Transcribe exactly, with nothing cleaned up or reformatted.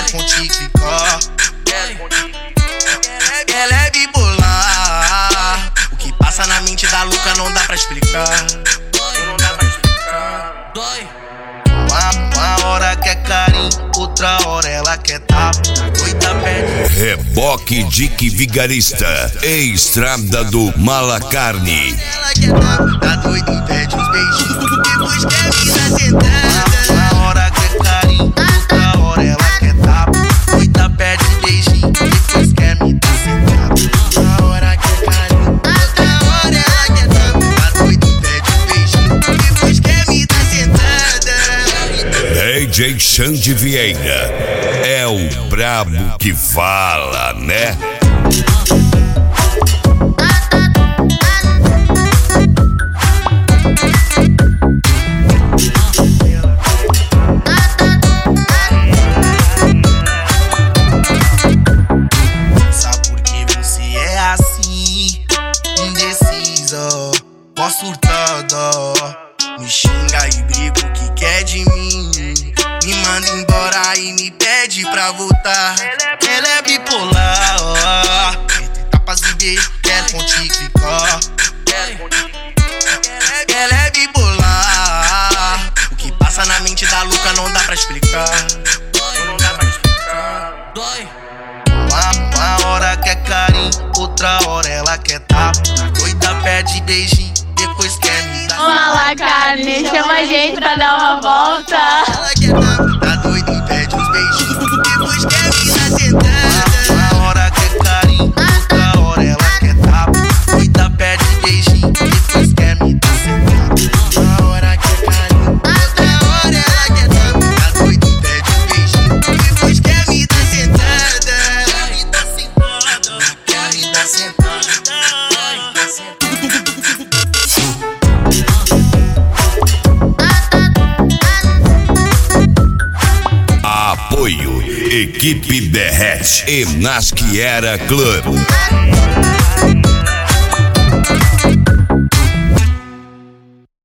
quer contigo ficar. Ela é bipolar. O que passa na mente da louca não dá pra explicar. Não dá pra explicar. Dói. Uma, uma hora quer carinho, outra hora ela quer tapa. Doida pede. Reboque Dick Vigarista, estrada do Malacarne. Ela quer tapa, tá doida e pede uns beijinhos. Depois quer me dar sentada. Uma hora quer carinho, outra hora ela quer tapa. Doida pede uns beijinhos. Depois quer me dar sentada. Uma hora quer carinho, outra hora ela quer tapa. Tá doida e pede uns beijinhos. Depois quer me dar sentada. D J Xande Vieira é o brabo que fala, né? Sabe por que você é assim? Indeciso, mó surtada. Me xinga e briga o que quer de mim. Me manda embora e me pede pra voltar. Ela é bipolar, ó. Entre tapas e beijos, quer contigo ficar. Ela é bipolar. O que passa na mente da louca não dá pra explicar. Não dá pra explicar. Dói. Uma, uma hora quer carinho, outra hora ela quer tapa. Doida pede beijinho, depois quer me dar. Malacarne, chama a gente pra dar uma volta. Ela quer tapa, tá doida e pede uns beijinhos. Depois quer me dar sentada. Uma hora quer carinho, outra hora ela quer tapa. Doida pede beijinho, depois quer me dar sentada. Uma hora quer carinho, outra hora ela quer tapa. Tá doida e pede uns beijinhos. Depois quer me dar sentada. Quer me dar sentada. Quer me dar sentada. Apoio Equipe Derrete e Nasquiera Club.